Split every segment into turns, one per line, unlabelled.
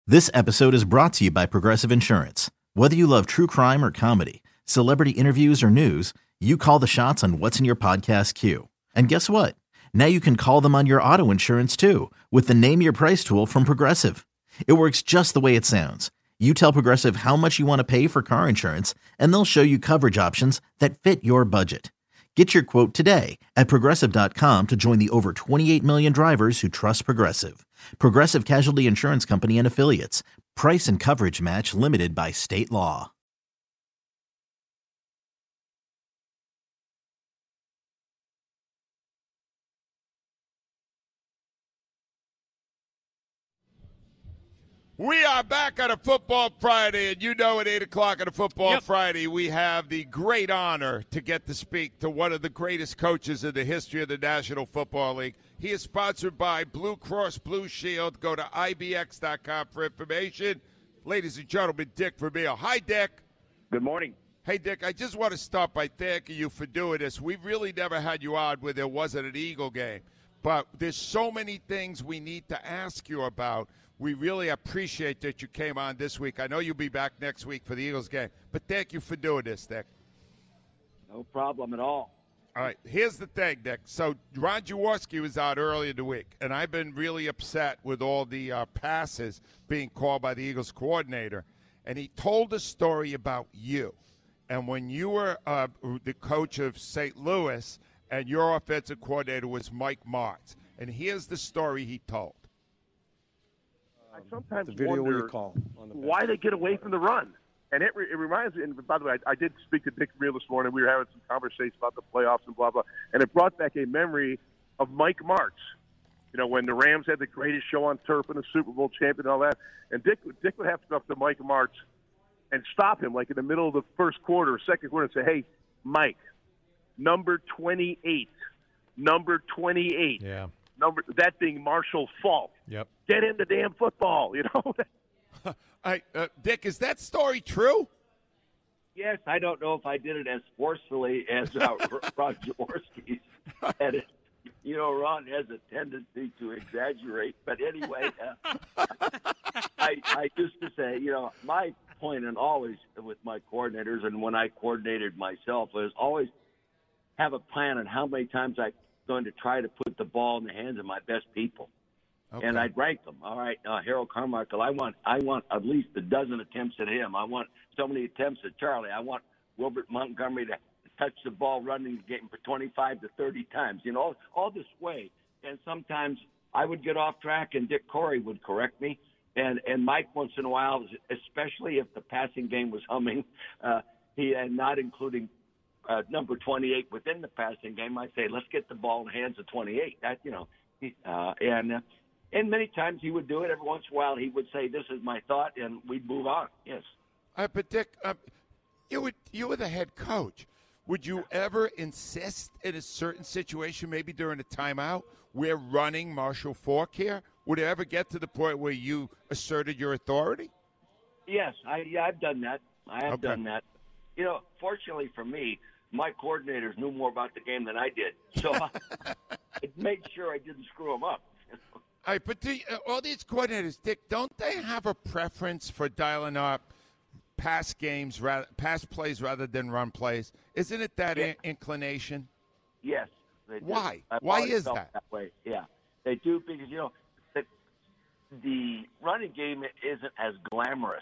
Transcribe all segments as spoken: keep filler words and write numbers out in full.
This episode is brought to you by Progressive Insurance. Whether you love true crime or comedy, celebrity interviews or news, you call the shots on what's in your podcast queue. And guess what? Now you can call them on your auto insurance too with the Name Your Price tool from Progressive. It works just the way it sounds. You tell Progressive how much you want to pay for car insurance, and they'll show you coverage options that fit your budget. Get your quote today at progressive dot com to join the over twenty-eight million drivers who trust Progressive. Progressive Casualty Insurance Company and Affiliates. Price and coverage match limited by state law.
We are back on a Football Friday, and you know at eight o'clock on a Football yep. Friday, we have the great honor to get to speak to one of the greatest coaches in the history of the National Football League. He is sponsored by Blue Cross Blue Shield. Go to I B X dot com for information. Ladies and gentlemen, Dick Vermeil. Hi, Dick.
Good morning.
Hey, Dick, I just want to start by thanking you for doing this. We've really never had you on where there wasn't an Eagle game, but there's so many things we need to ask you about. We really appreciate that you came on this week. I know you'll be back next week for the Eagles game, but thank you for doing this, Dick.
No problem at all.
All right, here's the thing, Dick. So Ron Jaworski was out earlier in the week, and I've been really upset with all the uh, passes being called by the Eagles coordinator, and he told a story about you. And when you were uh, the coach of Saint Louis, and your offensive coordinator was Mike Martz, and here's the story he told.
I sometimes
the video
wonder
recall on the
why they get away from the run. And it, it reminds me, and by the way, I, I did speak to Dick Vermeil this morning. We were having some conversations about the playoffs and blah, blah. And it brought back a memory of Mike Martz, you know, when the Rams had the greatest show on turf and the Super Bowl champion and all that. And Dick, Dick would have to go up to Mike Martz and stop him, like in the middle of the first quarter or second quarter, and say, hey, Mike, number twenty-eight, number twenty-eight.
Yeah.
Number, that being Marshall Faulk.
Yep.
Get in the damn football, you know.
All right, uh, Dick, is that story true?
Yes, I don't know if I did it as forcefully as uh, Ron Jaworski said it. You know, Ron has a tendency to exaggerate. But anyway, uh, I, I used to say, you know, my point and always with my coordinators and when I coordinated myself was always have a plan on how many times I'm going to try to put the ball in the hands of my best people. Okay. And I'd rank them. All right, uh, Harold Carmichael, I want I want at least a dozen attempts at him. I want so many attempts at Charlie. I want Wilbert Montgomery to touch the ball running the game for twenty-five to thirty times. You know, all, all this way. And sometimes I would get off track, and Dick Corey would correct me. And and Mike, once in a while, especially if the passing game was humming, uh, he and not including uh, number twenty-eight within the passing game, I'd say, let's get the ball in the hands of twenty-eight. That you know, uh, and. Uh, And many times he would do it. Every once in a while he would say, this is my thought, and we'd move on. Yes.
Uh, but, Dick, uh, you, would, you were the head coach. Would you ever insist in a certain situation, maybe during a timeout, we're running Marshall Faulk here? Would it ever get to the point where you asserted your authority?
Yes, I, yeah, I've done that. I have
okay.
done that. You know, fortunately for me, my coordinators knew more about the game than I did. So I, I made sure I didn't screw them up.
All right, but do you, uh, all these coordinators, Dick, don't they have a preference for dialing up pass games, rather, pass plays rather than run plays? Isn't it that
yes.
in- inclination?
Yes. They do.
Why?
I've
Why
always
is
felt
that?
that way. Yeah, they do because, you know, the, the running game isn't as glamorous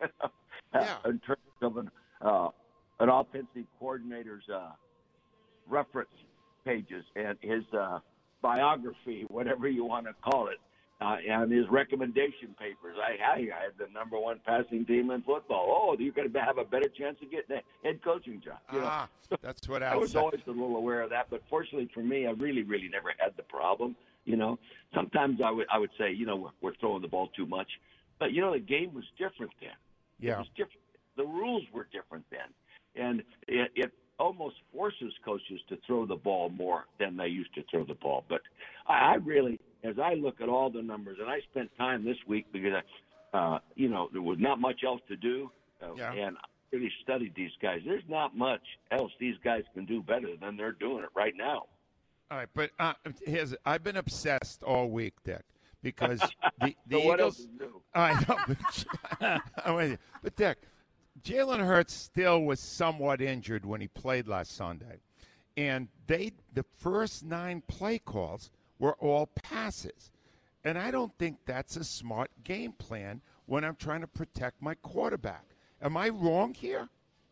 yeah.
in terms of an, uh, an offensive coordinator's uh, reference pages and his uh, – biography, whatever you want to call it, uh, and his recommendation papers. I, I, I had the number one passing team in football. Oh, you're going to have a better chance of getting a head coaching job. You
ah,
know?
that's what
I
Al
was
said.
always a little aware of that, but fortunately for me, I really, really never had the problem. You know, sometimes I would, I would say, you know, we're, we're throwing the ball too much, but you know, the game was different then.
Yeah,
it was different. The rules were different then, and it. it almost forces coaches to throw the ball more than they used to throw the ball. But I, I really, as I look at all the numbers, and I spent time this week because, I, uh, you know, there was not much else to do, uh,
yeah.
and I really studied these guys. There's not much else these guys can do better than they're doing it right now.
All right, but uh, here's I've been obsessed all week, Dick, because the, the
so what else
Eagles.
is new?
I know, but, I'm with you. But Dick, Jalen Hurts still was somewhat injured when he played last Sunday, and they the first nine play calls were all passes, and I don't think that's a smart game plan when I'm trying to protect my quarterback. Am I wrong here?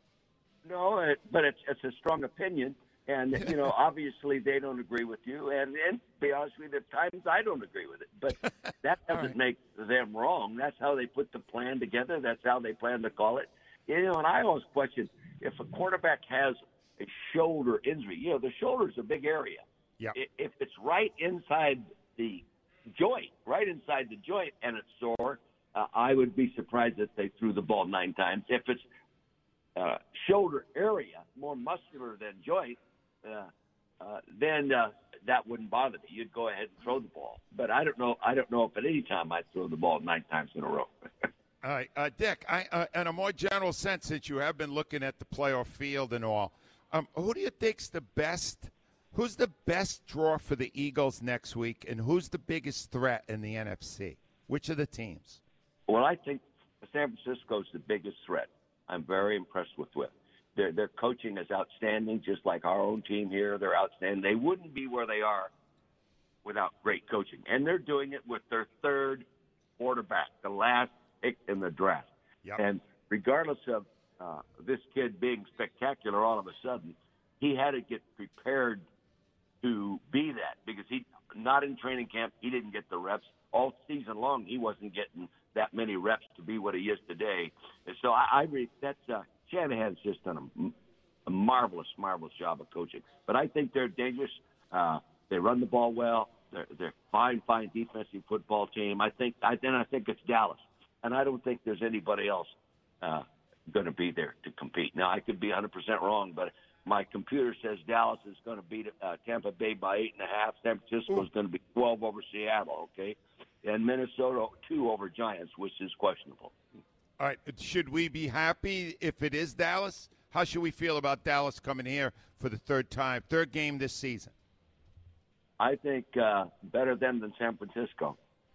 No, it, but it's it's a strong opinion, and you know, obviously they don't agree with you, and and to be honest with you, at times I don't agree with it. But that doesn't
right.
make them wrong. That's how they put the plan together. That's how they plan to call it. You know, and I always question if a quarterback has a shoulder injury. You know, the shoulder's a big area.
Yeah.
If it's right inside the joint, right inside the joint, and it's sore, uh, I would be surprised if they threw the ball nine times. If it's uh, shoulder area, more muscular than joint, uh, uh, then uh, that wouldn't bother me. You'd go ahead and throw the ball. But I don't know. I don't know if at any time I'd throw the ball nine times in a row.
All right, uh, Dick. I, uh, in a more general sense, since you have been looking at the playoff field and all, um, who do you think's the best? Who's the best draw for the Eagles next week, and who's the biggest threat in the N F C? Which of the teams?
Well, I think San Francisco's the biggest threat. I'm very impressed with with. Their their coaching is outstanding, just like our own team here. They're outstanding. They wouldn't be where they are without great coaching, and they're doing it with their third quarterback, the last pick in the draft.
Yep.
And regardless of uh, this kid being spectacular, all of a sudden, he had to get prepared to be that because he not in training camp. He didn't get the reps all season long. He wasn't getting that many reps to be what he is today. And so I, I read that's uh, Shanahan's just done a, a marvelous, marvelous job of coaching. But I think they're dangerous. Uh, they run the ball well. They're they're fine, fine defensive football team. I think. I then I think it's Dallas, and I don't think there's anybody else uh, going to be there to compete. Now I could be one hundred percent wrong, but my computer says Dallas is going to beat uh, Tampa Bay by eight and a half. San Francisco is going to be twelve over Seattle, okay? And Minnesota two over Giants, which is questionable.
All right. Should we be happy if it is Dallas? How should we feel about Dallas coming here for the third time, third game this season?
I think uh, better them than San Francisco.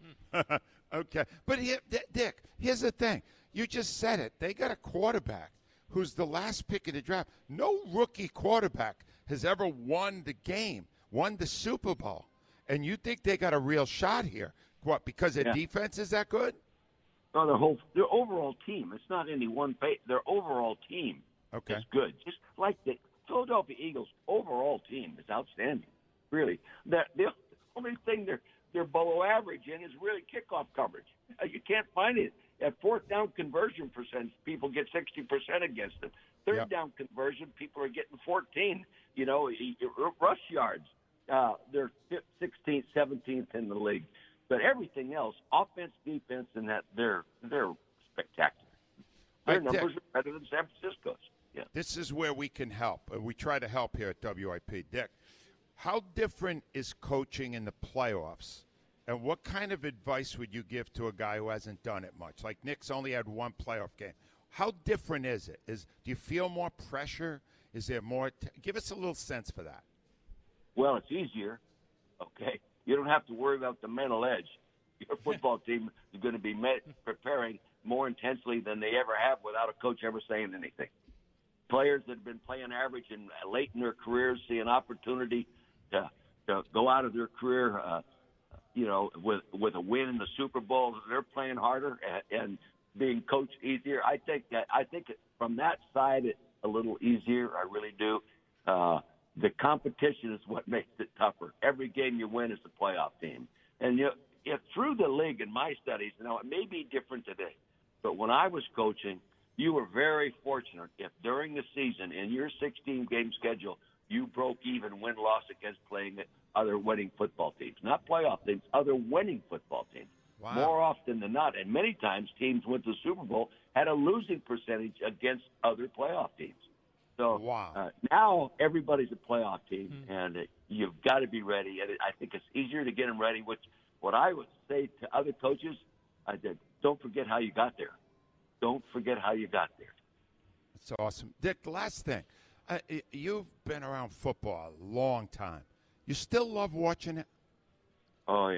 Okay. But here, Dick, here's the thing. You just said it. They got a quarterback who's the last pick of the draft. No rookie quarterback has ever won the game, won the Super Bowl. And you think they got a real shot here. What, because their
yeah.
defense is that good?
No, their whole their overall team. It's not any one pay. Their overall team
okay.
is good. Just like the Philadelphia Eagles' overall team is outstanding. Really, the, the only thing they're they're below average in is really kickoff coverage. You can't find it. At fourth down conversion percent, people get sixty percent against them. Third
yep.
down conversion, people are getting fourteen. You know, rush yards, uh, they're sixteenth, seventeenth in the league. But everything else, offense, defense, and that they're they're spectacular. Their
right,
numbers
Dick,
are better than San Francisco's. Yeah.
This is where we can help. We try to help here at W I P. Dick, how different is coaching in the playoffs? And what kind of advice would you give to a guy who hasn't done it much? Like Nick's only had one playoff game. How different is it? Is do you feel more pressure? Is there more? T- give us a little sense for that.
Well, it's easier. Okay, you don't have to worry about the mental edge. Your football team is going to be met, preparing more intensely than they ever have without a coach ever saying anything. Players that have been playing average and late in their careers see an opportunity to to go out of their career. Uh, You know, with with a win in the Super Bowl, they're playing harder and, and being coached easier. I think that I think from that side it's a little easier. I really do. Uh, the competition is what makes it tougher. Every game you win is a playoff team, and you if through the league in my studies, now it may be different today, but when I was coaching, you were very fortunate if during the season in your sixteen game schedule you broke even win loss against playing it. Other winning football teams, not playoff teams, other winning football teams.
Wow.
More often than not, and many times teams went to the Super Bowl had a losing percentage against other playoff teams. So
wow.
uh, now everybody's a playoff team,
mm-hmm.
and uh, you've got to be ready. And I think it's easier to get them ready. Which what I would say to other coaches, I did. Don't forget how you got there. Don't forget how you got there.
That's awesome, Dick. The last thing, uh, you've been around football a long time. You still love watching it?
Oh, yeah.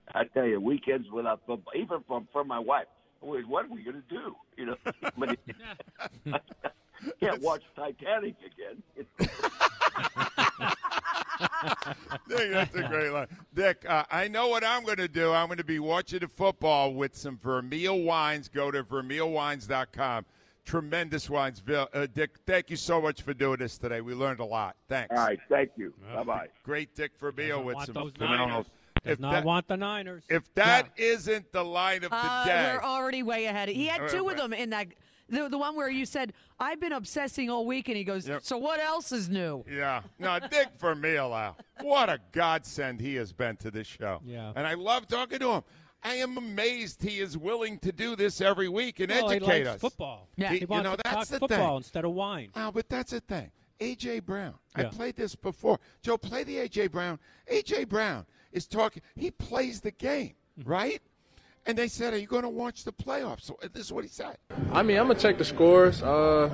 I tell you, weekends without football, even from from my wife. What are we going to do? You know, but can't watch Titanic again.
Dick, that's a great line. Dick, uh, I know what I'm going to do. I'm going to be watching the football with some Vermeil wines. Go to vermeil wines dot com. Tremendous wines. Uh, Dick, thank you so much for doing this today. We learned a lot. Thanks.
All right, thank you. Well, bye-bye.
Great Dick Vermeil with some
those
phenomenal.
Niners. Does
If
not
that,
want the Niners.
If that
Yeah.
isn't the line of the
Uh,
day.
we're already way ahead. He had
Uh,
two of
wait.
them in that. The, the one where you said, I've been obsessing all week, and he goes,
Yep.
so what else is new?
Yeah. No, Dick Vermeil, Al. What a godsend he has been to this show.
Yeah.
And I love talking to him. I am amazed he is willing to do this every week and
well,
educate
he likes
us.
football.
Yeah.
He
You
wants
know,
to
that's
talk
the
football
thing.
instead of wine.
Oh, but that's the thing. A J. Brown. I
Yeah.
played this before. Joe, play the A J. Brown. A J. Brown is talking. He plays the game, right? And they said, are you going to watch the playoffs? So this is what he said.
I mean, I'm gonna check the scores. Uh,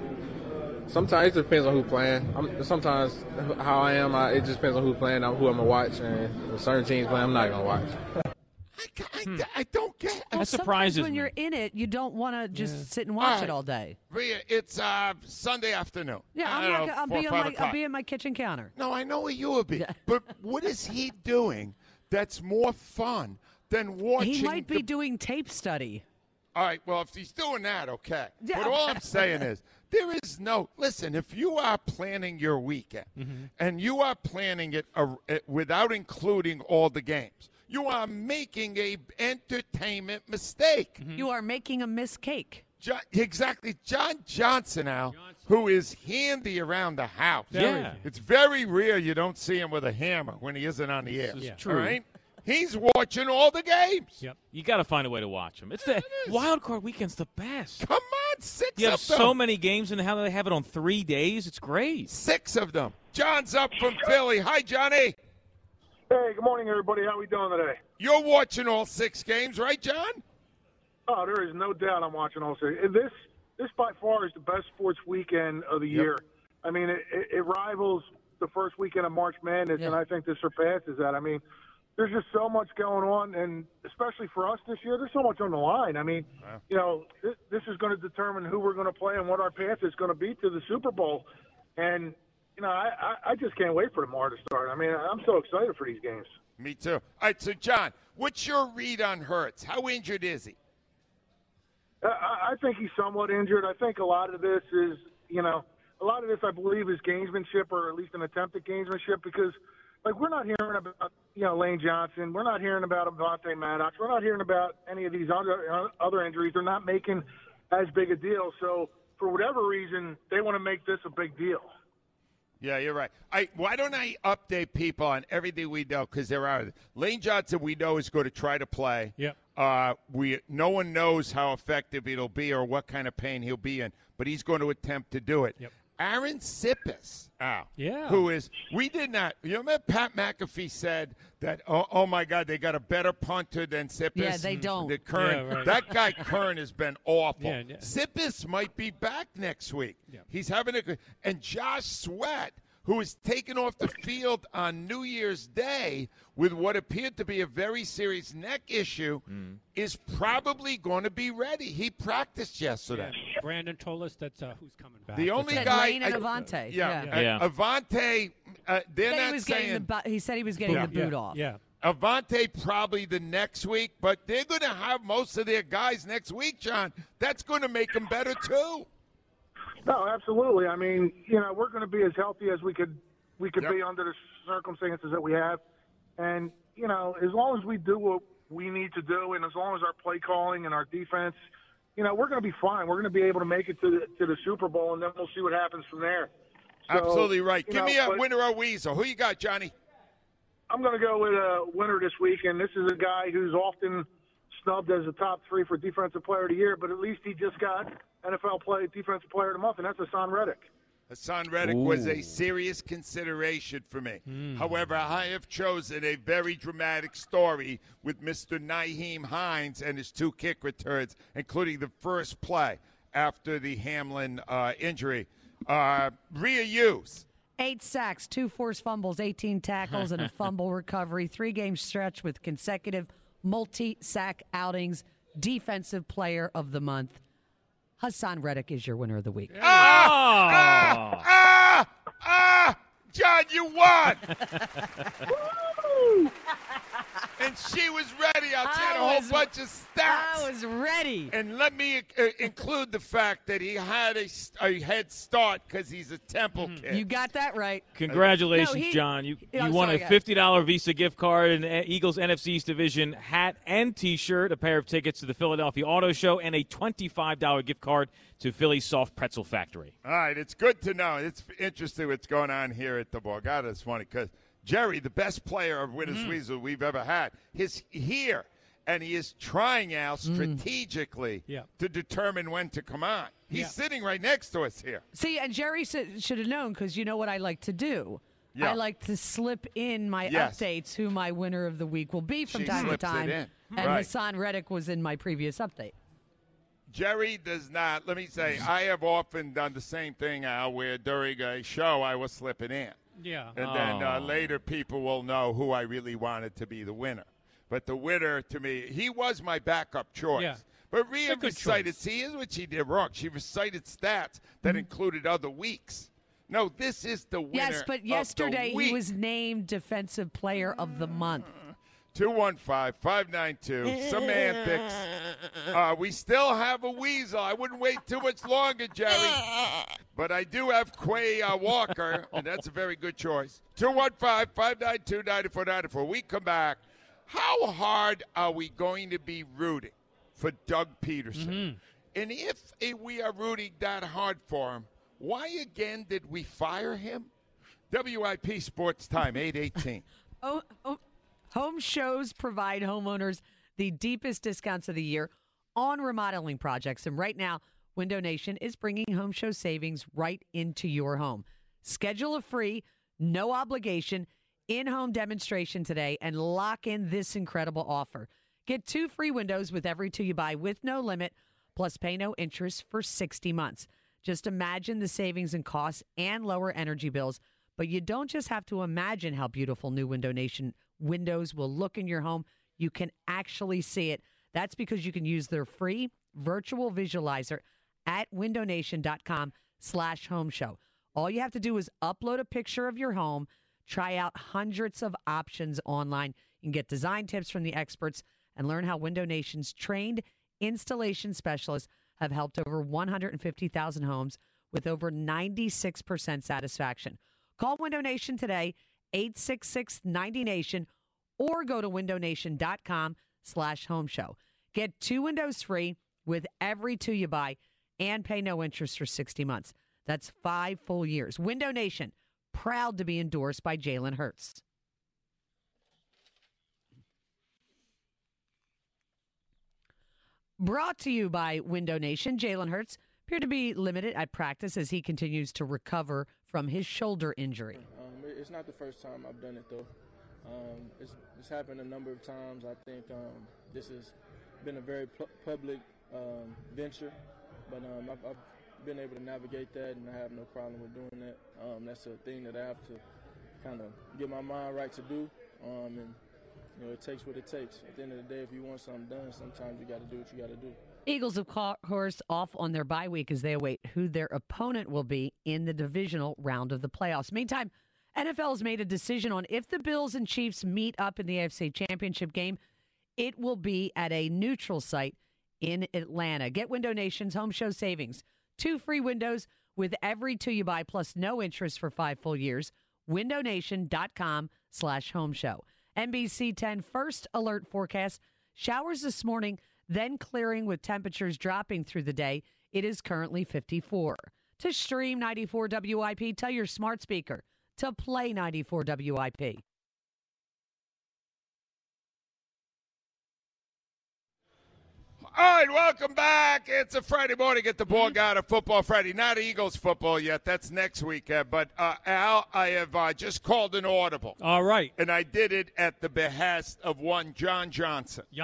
sometimes it depends on who's playing. I'm, sometimes how I am, I, it just depends on who's playing, who I'm gonna watch, and if certain teams playing, I'm not gonna watch.
I, I, I don't get it.
Well,
That surprises
sometimes when
me.
you're in it, you don't want to just sit and watch
All
it all day.
Rhea, it's uh, Sunday afternoon.
Yeah,
I
I'm
don't
not.
know,
gonna- I'll
four,
be on
five
my.
o'clock.
I'll be at my kitchen counter.
No, I know where you will be.
Yeah.
But what is he doing that's more fun than watching?
He might be
the-
doing tape study.
All right, well, if he's doing that, okay.
Yeah,
But all
okay.
I'm saying is, there is no – listen, if you are planning your weekend and you are planning it uh, uh, without including all the games, you are making a entertainment mistake.
You are making a miss cake.
Jo- exactly. John Johnson now, who is handy around the house.
Yeah.
It's very rare you don't see him with a hammer when he isn't on the air.
is
All
true.
right? He's watching all the games.
Yep.
You got to find a way to watch them. It's the
It is.
wild card weekend's the best.
Come on, six
You have
of them.
so many games, and how do they have it on three days? It's great.
Six of them. John's up from Philly. Hi, Johnny.
Hey, good morning, everybody. How we doing today?
You're watching all six games, right, John?
Oh, there is no doubt I'm watching all six. This, this by far is the best sports weekend of the
Yep.
year. I mean, it, it, it rivals the first weekend of March Madness,
Yeah.
and I think this surpasses that. I mean, there's just so much going on, and especially for us this year, there's so much on the line. I mean, you know, this, this is going to determine who we're going to play and what our path is going to be to the Super Bowl. And, you know, I, I, I just can't wait for tomorrow to start. I mean, I'm so excited for these games.
Me too. All right, so, John, what's your read on Hurts? How injured is he?
I, I think he's somewhat injured. I think a lot of this is, you know, a lot of this I believe is gamesmanship, or at least an attempt at gamesmanship, because, like, we're not hearing about, you know, Lane Johnson. We're not hearing about Avonte Maddox. We're not hearing about any of these other other injuries. They're not making as big a deal. So for whatever reason, they want to make this a big deal.
Yeah, you're right. I, why don't I update people on everything we know? Because there are Lane Johnson. We know is going to try to play.
Yep.
Uh, we no one knows how effective it'll be or what kind of pain he'll be in, but he's going to attempt to do it.
Yep.
Aaron Sippis, Al,
Yeah.
who is we did not. You remember Pat McAfee said that? Oh, oh my God, they got a better punter than Sippis.
Yeah, they don't.
The Kern,
Yeah, right.
that guy Kern has been awful.
Yeah, yeah.
Sippis might be back next week.
Yeah.
He's having a good and Josh Sweat, who was taken off the field on New Year's Day with what appeared to be a very serious neck issue,
Mm.
is probably going to be ready. He practiced yesterday.
Yeah. Brandon told us that's uh, who's coming back.
The only
Said
guy,
Lane and
I-
Avante.
yeah,
Yeah.
Yeah.
uh, Avante, uh, they're
Said he
not
was getting
saying
the bu- he said he was getting
Yeah.
the boot
yeah.
off.
Yeah.
Avante probably the next week, but they're going to have most of their guys next week, John. That's going to make them better too.
No, absolutely. I mean, you know, we're going to be as healthy as we could we could
Yep.
be under the circumstances that we have, and you know, as long as we do what we need to do, and as long as our play calling and our defense, you know, we're going to be fine. We're going to be able to make it to the, to the Super Bowl, and then we'll see what happens from there. So,
Absolutely right.
you
Give
know,
me a
but
winner or weasel. Who you got, Johnny?
I'm going to go with a winner this week, and this is a guy who's often snubbed as a top three for Defensive Player of the Year, but at least he just got N F L Play Defensive Player of the Month, and that's Hassan Reddick.
Hassan Reddick was a serious consideration for me. However, I have chosen a very dramatic story with Mister Nyheim Hines and his two kick returns, including the first play after the Hamlin uh, injury. Uh, Rhea Hughes.
Eight sacks, two forced fumbles, eighteen tackles, and a fumble recovery. Three-game stretch with consecutive multi-sack outings. Defensive Player of the Month. Hassan Reddick is your winner of the week.
Ah! Ah! Ah! Ah! John, you won! And she was ready. I'll tell you a whole bunch of stats.
I was ready.
And let me uh, include the fact that he had a, a head start because he's a Temple mm-hmm. kid.
You got that right.
Congratulations,
no, he,
John. You,
you know,
you won
sorry,
a fifty dollars Visa gift card, an Eagles N F C East Division hat and T-shirt, a pair of tickets to the Philadelphia Auto Show, and a twenty-five dollars gift card to Philly's Soft Pretzel Factory.
All right, it's good to know. It's interesting what's going on here at the Borgata. It's funny because Jerry, the best player of Winners mm. Weasel we've ever had, is here, and he is trying out strategically
mm. yeah.
to determine when to come on. He's
yeah.
sitting right next to us here.
See, and Jerry should have known because you know what I like to do.
Yeah.
I like to slip in my
yes.
updates who my winner of the week will be from
she
time to
slips
time.
It in.
And
right.
Hassan Reddick was in my previous update.
Jerry does not. Let me say, I have often done the same thing, Al, where during a show I was slipping in.
Yeah.
And oh. then uh, later people will know who I really wanted to be the winner. But the winner, to me, he was my backup choice.
Yeah.
But Rhea recited,
choice.
see, here's what she did wrong. She recited stats that mm-hmm. included other weeks. No, this is the winner.
Yes, but yesterday
of the week.
he was named Defensive Player of the Month.
two one five, five nine two, semantics. Uh, we still have a weasel. I wouldn't wait too much longer, Jerry. But I do have Quay uh, Walker, and that's a very good choice. two one five, five nine two, nine four nine four. We come back. How hard are we going to be rooting for Doug Peterson? Mm-hmm. And if, if we are rooting that hard for him, why again did we fire him? W I P Sports Time, eight eighteen.
oh, oh. Home shows provide homeowners the deepest discounts of the year on remodeling projects. And right now, Window Nation is bringing home show savings right into your home. Schedule a free, no obligation, in-home demonstration today and lock in this incredible offer. Get two free windows with every two you buy with no limit, plus pay no interest for sixty months. Just imagine the savings in costs and lower energy bills. But you don't just have to imagine how beautiful new Window Nation windows will look in your home. You can actually see it. That's because you can use their free virtual visualizer at windownation.com slash home show. All you have to do is upload a picture of your home, try out hundreds of options online. You can get design tips from the experts and learn how Window Nation's trained installation specialists have helped over one hundred fifty thousand homes with over ninety-six percent satisfaction. Call Window Nation today, eight six six, ninety nation, or go to windownation.com slash home show. Get two windows free with every two you buy and pay no interest for sixty months. That's five full years. Window Nation, proud to be endorsed by Jalen Hurts. Brought to you by Window Nation. Jalen Hurts appeared to be limited at practice as he continues to recover from his shoulder injury.
Um, it's not the first time I've done it, though. Um, it's, it's happened a number of times. I think um, this has been a very pu- public um, venture, but um, I've, I've been able to navigate that, and I have no problem with doing that. Um, that's a thing that I have to kind of get my mind right to do, um, and you know, it takes what it takes. At the end of the day, if you want something done, sometimes you got to do what you got to do.
Eagles, of course, off on their bye week as they await who their opponent will be in the divisional round of the playoffs. Meantime, N F L has made a decision on if the Bills and Chiefs meet up in the A F C Championship game. It will be at a neutral site in Atlanta. Get Window Nation's home show savings. Two free windows with every two you buy, plus no interest for five full years. windownation.com slash home show. N B C ten first alert forecast. Showers this morning, then clearing with temperatures dropping through the day. It is currently fifty-four. To stream ninety-four W I P, tell your smart speaker to play ninety-four W I P.
All right, welcome back. It's a Friday morning at the Borgata Football Friday. Not Eagles football yet. That's next week. Uh, but, uh, Al, I have uh, just called an audible.
All right.
And I did it at the behest of one John Johnson.
Jan.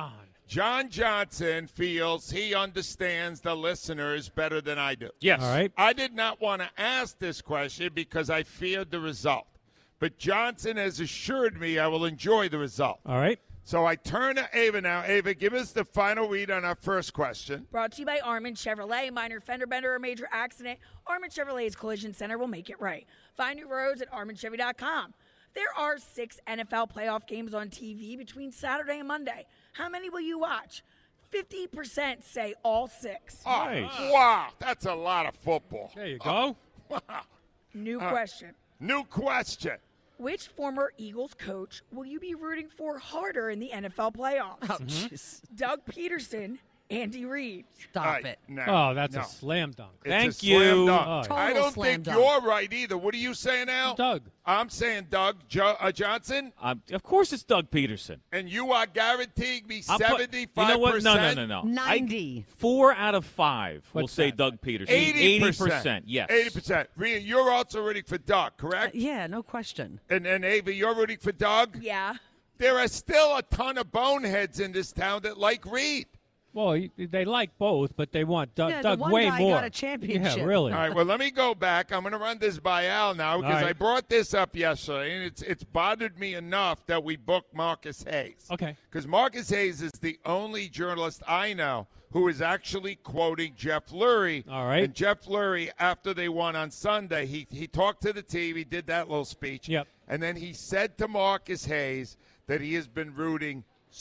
John Johnson feels he understands the listeners better than I do.
Yes.
All right.
I did not want to ask this question because I feared the result. But Johnson has assured me I will enjoy the result.
All right.
So I turn to Ava now. Ava, give us the final read on our first question.
Brought to you by Armin Chevrolet. Minor fender bender or major accident, Armin Chevrolet's Collision Center will make it right. Find your roads at armin chevy dot com. There are six N F L playoff games on T V between Saturday and Monday. How many will you watch? fifty percent say all six.
Oh,
Nice.
wow. That's a lot of football.
There you go.
Wow.
New
Uh,
question.
New question.
Which former Eagles coach will you be rooting for harder in the N F L playoffs?
Oh, jeez.
Doug Peterson, Andy Reid.
Stop
All right,
it.
no,
Oh, that's
no.
a slam dunk.
It's
Thank
a slam
you.
dunk.
Oh,
Total
I don't
slam
think
dunk.
you're right either. What are you saying now?
Doug.
I'm saying Doug jo- uh, Johnson,
Um, of course, it's Doug Peterson.
and you are guaranteeing me
I'm put-
seventy-five percent.
You know what? No, no, no, no.
ninety.
I, four out of five will
What's
say
that?
Doug Peterson.
eighty percent.
percent, yes.
eighty percent. Rhea, you're also rooting for Doug, correct?
Uh, yeah, no question.
And, and Ava, you're rooting for Doug?
Yeah.
There are still a ton of boneheads in this town that like Reed.
Well, y- they like both, but they want Doug,
Yeah, the
Doug
one
way
guy
more.
got a championship.
Yeah, really.
All right, well, let me go back. I'm going to run this by Al now because
All right.
I brought this up yesterday, and it's it's bothered me enough that we booked Marcus Hayes.
Okay.
Because Marcus Hayes is the only journalist I know who is actually quoting Jeff Lurie.
All right.
And Jeff Lurie, after they won on Sunday, he, he talked to the team. He did that little speech.
Yep.
And then he said to Marcus Hayes that he has been rooting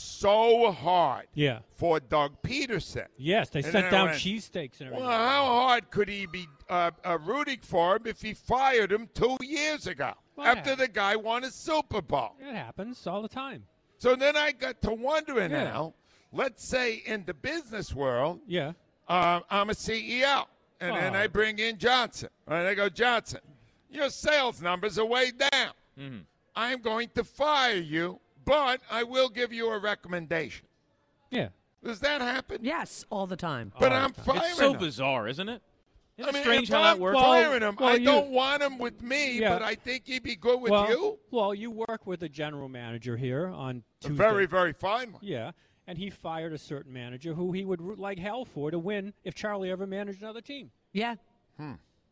so hard
Yeah.
for Doug Peterson.
Yes, they
And
sent
then I
down
went,
cheesesteaks and everything.
Well, how hard could he be uh, uh, rooting for him if he fired him two years ago
Well,
after
yeah.
the guy won a Super Bowl?
It happens all the time.
So then I got to wondering
Yeah.
now, let's say in the business world,
Yeah.
uh, I'm a C E O, and then
Oh.
I bring in Johnson. And I go, Johnson, your sales numbers are way down.
Mm-hmm.
I'm going to fire you, but I will give you a recommendation.
Yeah.
Does that happen?
Yes, all the time.
But
All
I'm
the time.
firing
It's so
him.
bizarre, isn't it? Isn't
I
it
mean,
strange
if
how
I'm
that works?
firing him,
Well,
I
you-
don't want him with me,
Yeah.
but I think he'd be good with
well,
you.
Well, you work with a general manager here on
A
Tuesday.
very, very fine one.
Yeah, and he fired a certain manager who he would root like hell for to win if Charlie ever managed another team.
Yeah.
Hmm.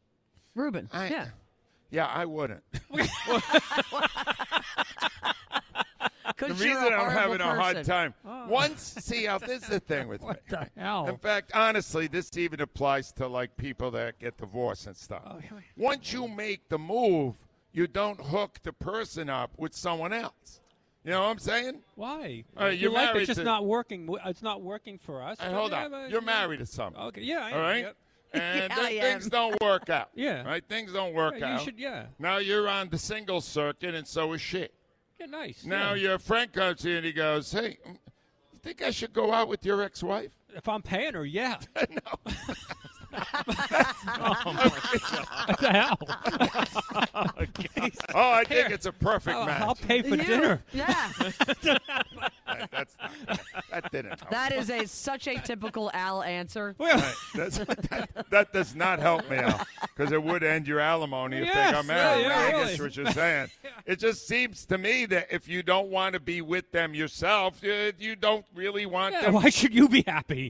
Ruben.
I-
yeah.
Yeah, I wouldn't. The
'Cause
reason
you're a
I'm
horrible
having a hard
person.
time.
Oh.
Once, see, how this is the thing with
What
me.
the hell?
In fact, honestly, this even applies to like people that get divorced and stuff.
Oh, yeah.
Once you make the move, you don't hook the person up with someone else. You know what I'm saying?
Why?
All right,
you
you're
like
married
it's just
to-
not working. It's not working for us.
Hey,
but
hold
yeah,
on.
but-
You're married to someone.
Okay. Yeah. I
All
am,
right?
yep.
And
Yeah,
then
I am.
things don't work out.
Yeah.
Right? Things don't work
Yeah,
out.
you should. Yeah.
Now you're on the singles circuit, and so is she.
Yeah. Nice.
Now
yeah.
your friend comes here and he goes, "Hey, you think I should go out with your ex-wife?"
If I'm paying her, yeah.
No.
What the hell?
Oh, I think it's a perfect
I'll,
match.
I'll pay for
You-
dinner.
Yeah.
That- That's not, that didn't help.
That is a such a typical Al answer.
Well,
Right. That's, that, that does not help me out because it would end your alimony if
Yes,
they got married.
yeah, yeah,
I
really.
guess what you're saying. It just seems to me that if you don't want to be with them yourself, you, you don't really want
yeah,
them.
why should you be happy?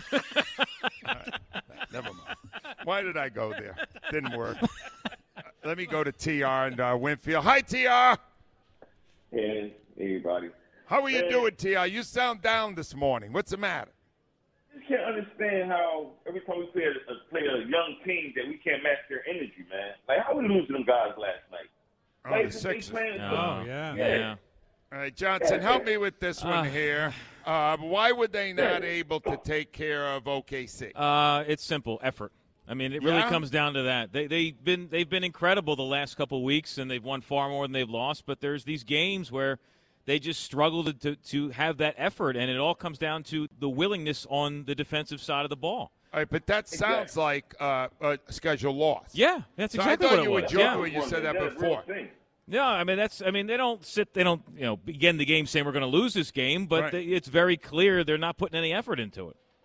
Never mind. Why did I go there? Didn't work. Uh, let me go to T R and uh, Winfield. Hi, T R.
Hey, everybody.
How are you
Hey.
doing, T R? You sound down this morning. What's the matter?
I can't understand how every time we play a, play a young team that we can't match their energy, man. Like, how we losing them guys last night?
Oh,
Like,
the
they
Sixers.
playing-
Oh, yeah.
Yeah.
All right, Johnson, help me with this one
Uh.
here. Uh, why were they not able to take care of O K C?
Uh, it's simple effort. I mean, it really
Yeah?
comes down to that. They they've been they've been incredible the last couple of weeks, and they've won far more than they've lost. But there's these games where they just struggle to, to to have that effort, and it all comes down to the willingness on the defensive side of the ball.
All right, but that sounds like uh, a schedule loss.
Yeah, that's
So
exactly
I thought
what
you
it
were
was.
joking
Yeah.
when you said that
That's a real
before.
thing.
No, I mean that's. I mean they don't sit. They don't you know begin the game saying we're going to lose this game, but
Right.
they, it's very clear they're not putting any effort into it.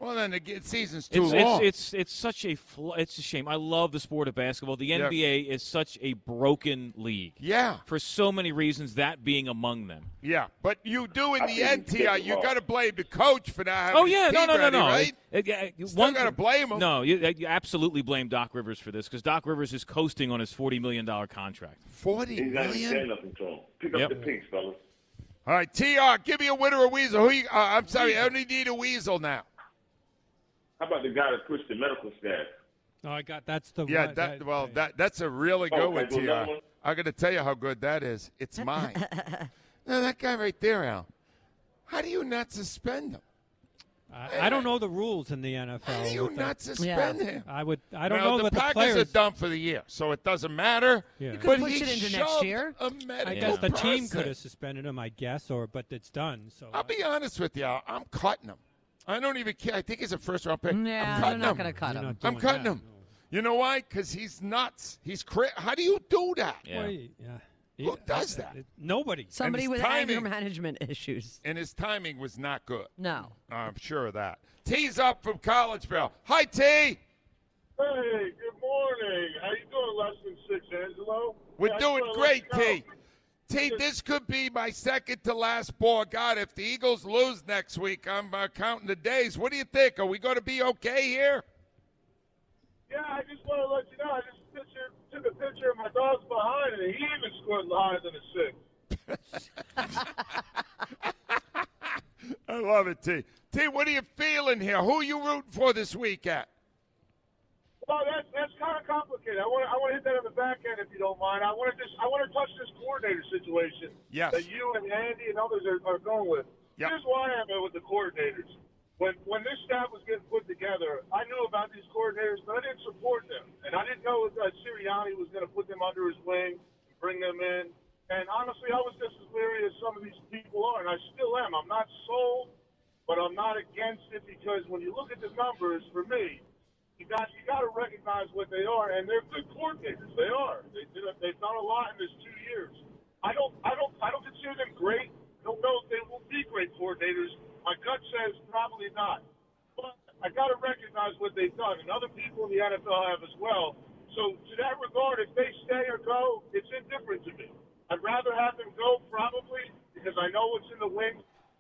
Well, then the season's too
it's,
long.
It's, it's it's such a fl- it's a shame. I love the sport of basketball. The N B A
Yeah.
is such a broken league.
Yeah.
For so many reasons, that being among them.
Yeah, but you do in
I
the
think
end,
it's
T I. You
wrong.
got to blame the coach for not having
Oh yeah,
his
no,
team
no, no,
ready,
no.
right?
It, it,
You
it,
still
one
got to
thing-
blame him.
No, you, you absolutely blame Doc Rivers for this because Doc Rivers is coasting on his forty million dollar contract.
Forty
He's not even saying
million.
nothing to him. Pick up
Yep.
the pinks, fellas.
All right, T R, give me a winner or weasel. Who? You, uh, I'm sorry, I only need a weasel now.
How about the guy that pushed the medical staff?
Oh, I got that's the
Yeah,
one-
that well, that that's a really good
Oh,
one,
okay, well,
T
that
R.
one-
I'm going to tell you how good that is. It's mine. Now that guy right there, Al. How do you not suspend him?
I, I don't know the rules in the N F L.
How do you
with the-
not suspend him?
I would. I don't
Now,
know
the
what the
Packers
players.
are done for the year, so it doesn't matter.
Yeah. You
could
But
push
he
it into next
shoved
year.
A medical
I guess the team
person.
could have suspended him. I guess, or but it's done. So
I'll be honest with you. Al. I'm cutting him. I don't even care. I think he's a first round pick.
Yeah,
I'm
they're
cutting
not
him.
going to cut
You're
him.
not
I'm
doing
cutting
that,
him. You know why? Because he's nuts. He's cra- How do you do that?
Yeah.
Well, yeah.
Who
Yeah,
does
I-
that?
it- Nobody.
Somebody
his
with
timing-
anger management issues.
And his timing was not good.
No.
I'm sure of that. T's up from Collegeville. Hi, T.
Hey, good morning. How you doing, less than six, Angelo?
We're
Yeah, I
doing
just wanna let
great,
you know.
T. T, this could be my second to last ball. God, if the Eagles lose next week, I'm uh, counting the days. What do you think? Are we going to be okay here?
Yeah, I just want to let you know. I just picture, took a picture of my dog's behind, and he even scored higher than a six.
I love it, T. T, what are you feeling here? Who are you rooting for this week at?
Well, that's that's kind of complicated. I want to I want to hit that on the back end, if you don't mind. I want to just I want to touch this coordinator situation
Yes.
that you and Andy and others are, are going with.
Yep.
Here's why I'm at with the coordinators. When when this staff was getting put together, I knew about these coordinators, but I didn't support them, and I didn't know that Sirianni was going to put them under his wing, bring them in. And honestly, I was just as leery as some of these people are, and I still am. I'm not sold, but I'm not against it because when you look at the numbers, for me, you got you got to recognize what they are, and they're good coordinators. They are. They did. A, they've done a lot in this two years. I don't. I don't. I don't consider them great. I don't know if they will be great coordinators. My gut says probably not. But I got to recognize what they've done, and other people in the N F L have as well. So to that regard, if they stay or go, it's indifferent to me. I'd rather have them go probably because I know what's in the wings,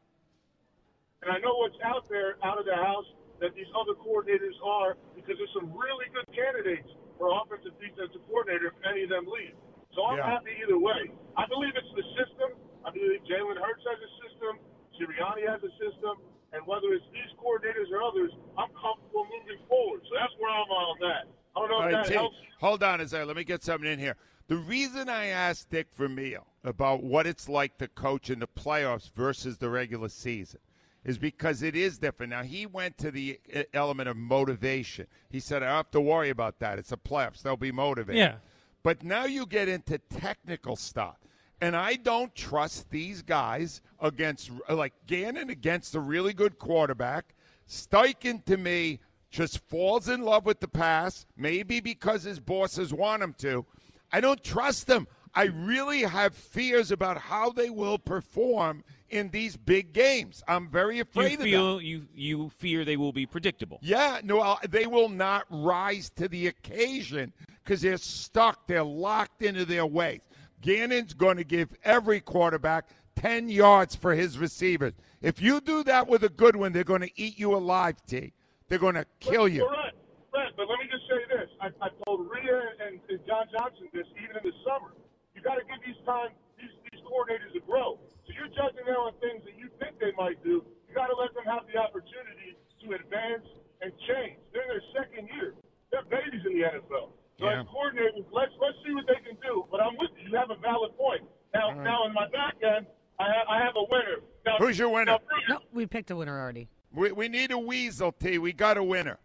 and I know what's out there out of the house that these other coordinators are, because there's some really good candidates for offensive defensive coordinator if any of them leave. So I'm
Yeah.
happy either way. I believe it's the system. I believe Jalen Hurts has a system. Sirianni has a system. And whether it's these coordinators or others, I'm comfortable moving forward. So that's where I'm on that. I don't know
All
if
right,
that
T,
helps.
hold on a second. Let me get something in here. The reason I asked Dick Vermeil about what it's like to coach in the playoffs versus the regular season is because it is different. Now, he went to the element of motivation. He said, I don't have to worry about that. It's the playoffs. They'll be motivated.
Yeah.
But now you get into technical stuff. And I don't trust these guys against, like Gannon against a really good quarterback. Steichen, to me, just falls in love with the pass, maybe because his bosses want him to. I don't trust them. I really have fears about how they will perform in these big games. I'm very afraid
You
of
feel
them.
you you fear they will be predictable.
Yeah, no, uh, they will not rise to the occasion because they're stuck. They're locked into their ways. Gannon's going to give every quarterback ten yards for his receivers. If you do that with a good one, they're going to eat you alive, T. They're going to kill you.
Correct. Correct. But let me just say this. I, I told Rhea and, and John Johnson this even in the summer. You got to give these time these, these coordinators a grow. So you're judging them on things that you think they might do. You got to let them have the opportunity to advance and change. They're in their second year. They're babies in the N F L. So
Yeah.
as coordinators, let's let's see what they can do. But I'm with you. You have a valid point. Now,
right.
now in my back end, I have, I have a winner. Now,
Who's your winner?
now, Bruce,
No, we picked a winner already.
We, we need a weasel, T. We got a winner.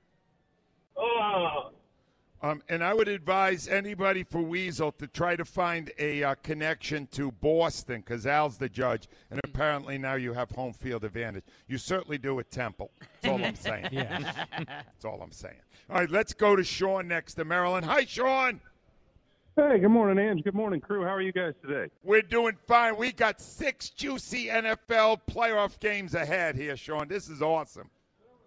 uh,
Um, and I would advise anybody for Weasel to try to find a uh, connection to Boston because Al's the judge, and apparently now you have home field advantage. You certainly do at Temple. That's all I'm saying.
Yes.
That's all I'm saying. All right, let's go to Sean next to Maryland. Hi, Sean.
Hey, good morning, Ange. Good morning, crew. How are you guys today?
We're doing fine. We got six juicy N F L playoff games ahead here, Sean. This is awesome.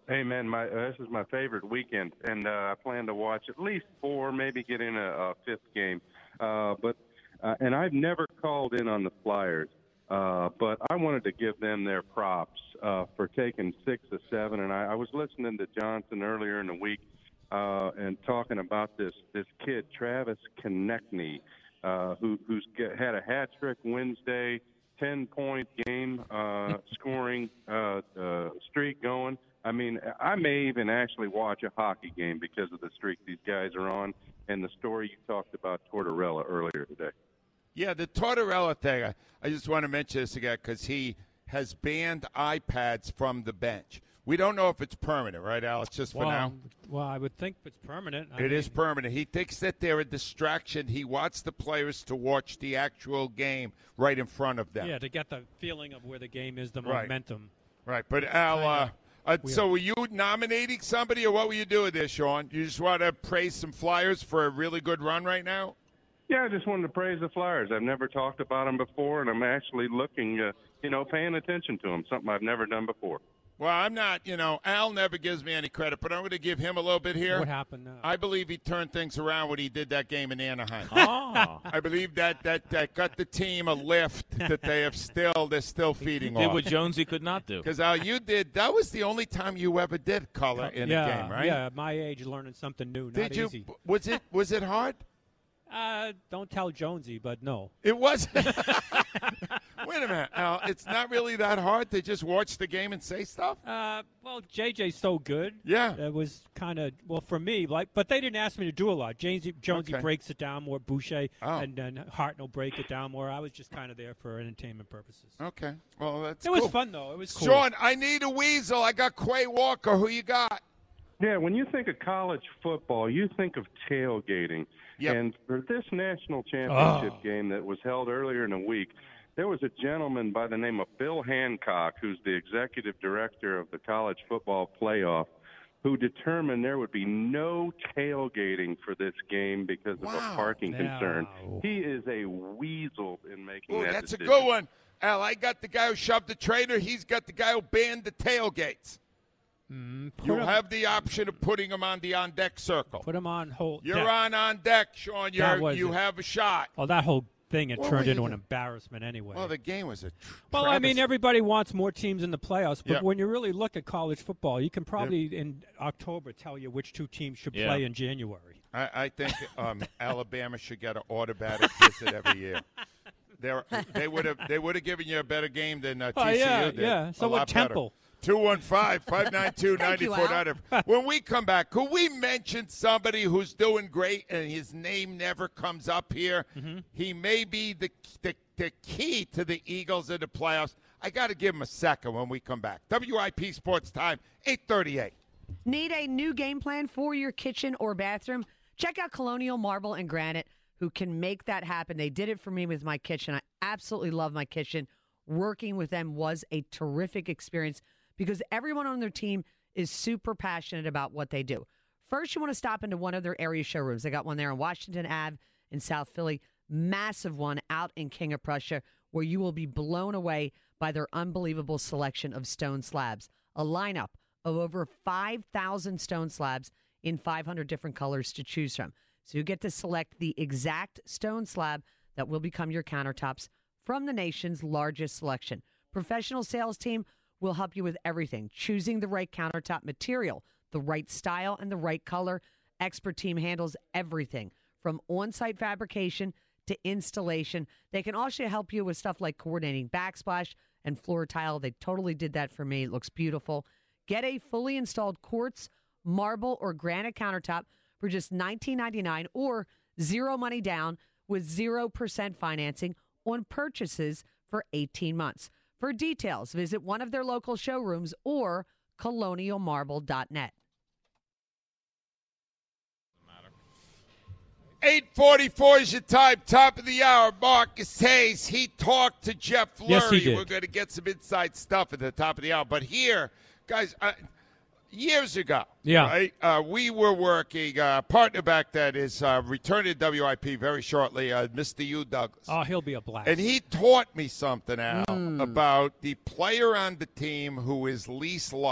Hey, man, my uh, this is my favorite weekend, and uh, I plan to watch at least four, maybe get in a, a fifth game. Uh, but uh, and I've never called in on the Flyers, uh, but I wanted to give them their props uh, for taking six or seven. And I, I was listening to Johnson earlier in the week uh, and talking about this this kid, Travis Konechny, uh, who who's get, had a hat trick Wednesday, ten point game uh, scoring uh, uh, streak going. I mean, I may even actually watch a hockey game because of the streak these guys are on and the story you talked about Tortorella earlier today.
Yeah, the Tortorella thing, I, I just want to mention this again because he has banned iPads from the bench. We don't know if it's permanent, right, Al? It's just for
well,
now?
Well, I would think it's permanent. I
It
mean,
is permanent. He thinks that they're a distraction. He wants the players to watch the actual game right in front of them.
Yeah, to get the feeling of where the game is, the
Right.
momentum.
Right, but Al, uh, uh,
We
so
are-
were you nominating somebody, or what were you doing there, Sean? You just want to praise some Flyers for a really good run right now?
Yeah, I just wanted to praise the Flyers. I've never talked about them before, and I'm actually looking, uh, you know, paying attention to them, something I've never done before.
Well, I'm not, you know, Al never gives me any credit, but I'm going to give him a little bit here.
What happened now?
I believe he turned things around when he did that game in Anaheim.
Oh.
I believe that, that that got the team a lift that they have still, they're still feeding
Did
off.
what Jonesy could not do.
Because Al, you did, that was the only time you ever did color in
yeah,
a game, right?
Yeah, at my age, learning something new. Not
Did you?
easy.
Was it was it hard?
Uh, don't tell Jonesy, but no.
It was. Wait a minute, Al. It's not really that hard to just watch the game and say stuff.
Uh, well, J J's so good.
Yeah.
It was kind of, well, for me, like, but they didn't ask me to do a lot. Jonesy, Jonesy
Okay.
breaks it down more, Boucher,
Oh.
and then Hartnell will break it down more. I was just kind of there for entertainment purposes.
Okay. Well, that's
It was
cool.
fun, though. It was cool.
Sean, I need a weasel. I got Quay Walker. Who you got?
Yeah, when you think of college football, you think of tailgating.
Yep.
And for this national championship
Oh.
game that was held earlier in the week, there was a gentleman by the name of Bill Hancock, who's the executive director of the college football playoff, who determined there would be no tailgating for this game because of
Wow.
a parking concern.
No.
He is a weasel in making
Ooh,
that
that's
decision.
a good one. Al, I got the guy who shoved the traitor. He's got the guy who banned the tailgates.
Mm, put
You
him-
have the option of putting him on the on-deck circle.
Put him on hold.
You're
deck.
on on deck, Sean.
That
You're,
was
you
it.
have a shot.
Well, that whole thing had
What
turned
were you
into an
doing?
embarrassment anyway.
Well, the game was a tr-
Well, I mean,
travesty.
everybody wants more teams in the playoffs, but
Yep.
when you really look at college football, you can probably in October tell you which two teams should
Yeah.
play in January.
I, I think um, Alabama should get an automatic visit every year. They're, they would have they would have given you a better game than uh, T C U
Oh, yeah,
did.
yeah. So
a
would
lot better.
Temple.
two one five, five nine two, nine
Thank you,
four
Al.
nine zero. When we come back, could we mention somebody who's doing great and his name never comes up here?
Mm-hmm.
He may be the, the the key to the Eagles in the playoffs. I got to give him a second when we come back. W I P Sports Time, eight thirty-eight.
Need a new game plan for your kitchen or bathroom? Check out Colonial Marble and Granite, who can make that happen. They did it for me with my kitchen. I absolutely love my kitchen. Working with them was a terrific experience because everyone on their team is super passionate about what they do. First, you want to stop into one of their area showrooms. They got one there on Washington Avenue in South Philly, massive one out in King of Prussia, where you will be blown away by their unbelievable selection of stone slabs. A lineup of over five thousand stone slabs in five hundred different colors to choose from. So you get to select the exact stone slab that will become your countertops from the nation's largest selection. Professional sales team will help you with everything, choosing the right countertop material, the right style, and the right color. Expert team handles everything from on-site fabrication to installation. They can also help you with stuff like coordinating backsplash and floor tile. They totally did that for me. It looks beautiful. Get a fully installed quartz, marble, or granite countertop for just nineteen ninety-nine dollars or zero money down with zero percent financing on purchases for eighteen months. For details, visit one of their local showrooms or colonial marble dot net.
eight forty-four is your time, top of the hour. Marcus Hayes, he talked to Jeff Lurie.
Yes, he did.
We're going to get some inside stuff at the top of the hour. But here, guys, uh, years ago,
Yeah.
right, uh, we were working, uh, partner back then is uh, returning to W I P very shortly, uh, Mister Hugh Douglas.
Oh, he'll be a blast.
And he taught me something, Al,
Mm.
about the player on the team who is least liked.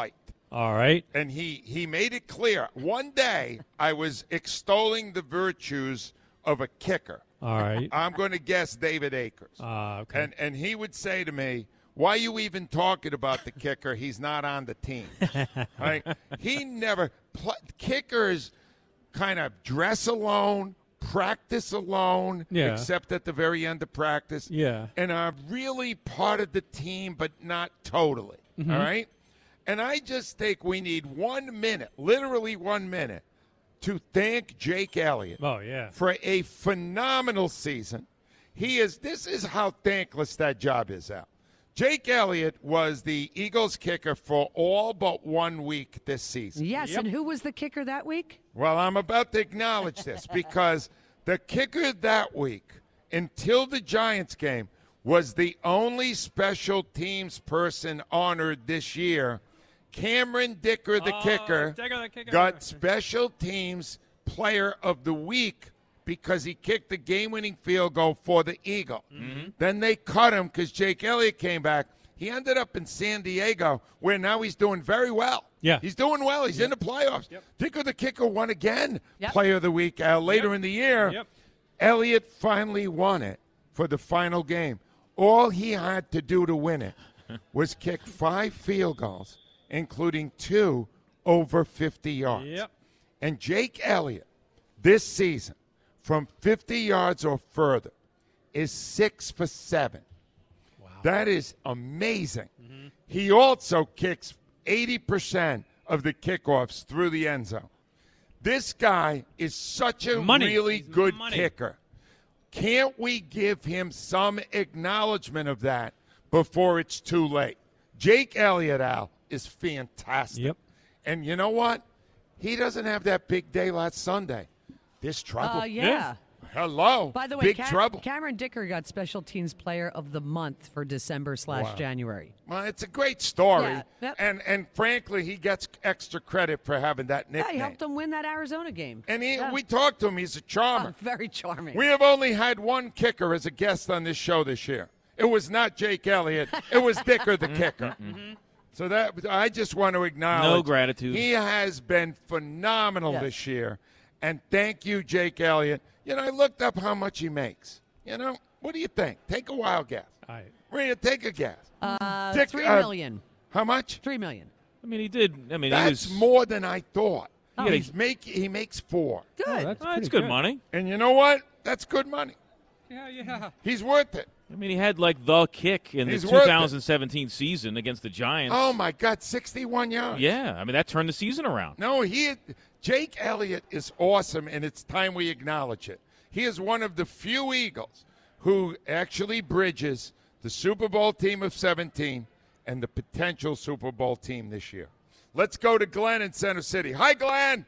All right.
And he, he made it clear. One day, I was extolling the virtues of a kicker.
All right.
I'm going to guess David Akers.
Uh, okay.
And and he would say to me, why are you even talking about the kicker? He's not on the team. Right? He never pl- – kickers kind of dress alone, practice alone,
Yeah.
except at the very end of practice.
Yeah.
And are really part of the team, but not totally.
Mhm.
All right? And I just think we need one minute, literally one minute, to thank Jake Elliott
Oh, yeah.
for a phenomenal season. He is. This is how thankless that job is, Al. Jake Elliott was the Eagles kicker for all but one week this season.
Yes, and who was the kicker that week?
Well, I'm about to acknowledge this because the kicker that week, until the Giants game, was the only special teams person honored this year. Cameron Dicker, the
Oh,
kicker,
Dicker the kicker.
got special teams player of the week because he kicked the game-winning field goal for the Eagle.
Mm-hmm.
Then they cut him because Jake Elliott came back. He ended up in San Diego, where now he's doing very well.
Yeah.
He's doing well. He's in the playoffs.
Yep.
Dicker, the kicker, won again
Yep.
player of the week uh, later
Yep.
in the year.
Yep.
Elliott finally won it for the final game. All he had to do to win it was kick five field goals, including two over fifty yards.
Yep.
And Jake Elliott, this season, from fifty yards or further, is six for seven. Wow. That is amazing. Mm-hmm. He also kicks eighty percent of the kickoffs through the end zone. This guy is such a
Money.
really
He's
good
money.
kicker. Can't we give him some acknowledgement of that before it's too late? Jake Elliott, Al, is fantastic.
Yep.
And you know what? He doesn't have that big day last Sunday. This trouble.
Uh, yeah.
Yeah.
Hello.
By the way,
big
Cam-
trouble.
Cameron Dicker got Special Teams Player of the Month for December slash
Wow.
January.
Well, it's a great story.
Yeah, yep.
And and frankly, he gets extra credit for having that
Yeah,
nickname.
he helped him win that Arizona game.
And he,
Yeah.
we talked to him. He's a charmer.
Oh, very charming.
We have only had one kicker as a guest on this show this year. It was not Jake Elliott. It was Dicker the kicker. So that I just want to acknowledge.
No gratitude.
He has been phenomenal
Yes.
this year. And thank you, Jake Elliott. You know, I looked up how much he makes. You know, what do you think? Take a wild guess.
All right.
Rhea, take a guess.
Uh,
Dick,
three
uh,
million.
How much?
Three million.
I mean, he did. I mean,
That's
he was.
more than I thought.
Oh,
He's make he makes four.
Good.
Oh, that's
Oh, that's
pretty
good money.
And you know what? That's good money.
Yeah, yeah.
He's worth it.
I mean, he had like the kick in
He's
the
worth it.
two thousand seventeen season against the Giants.
Oh my God, sixty-one yards.
Yeah, I mean that turned the season around.
No, he Jake Elliott is awesome, and it's time we acknowledge it. He is one of the few Eagles who actually bridges the Super Bowl team of seventeen and the potential Super Bowl team this year. Let's go to Glenn in Center City. Hi, Glenn.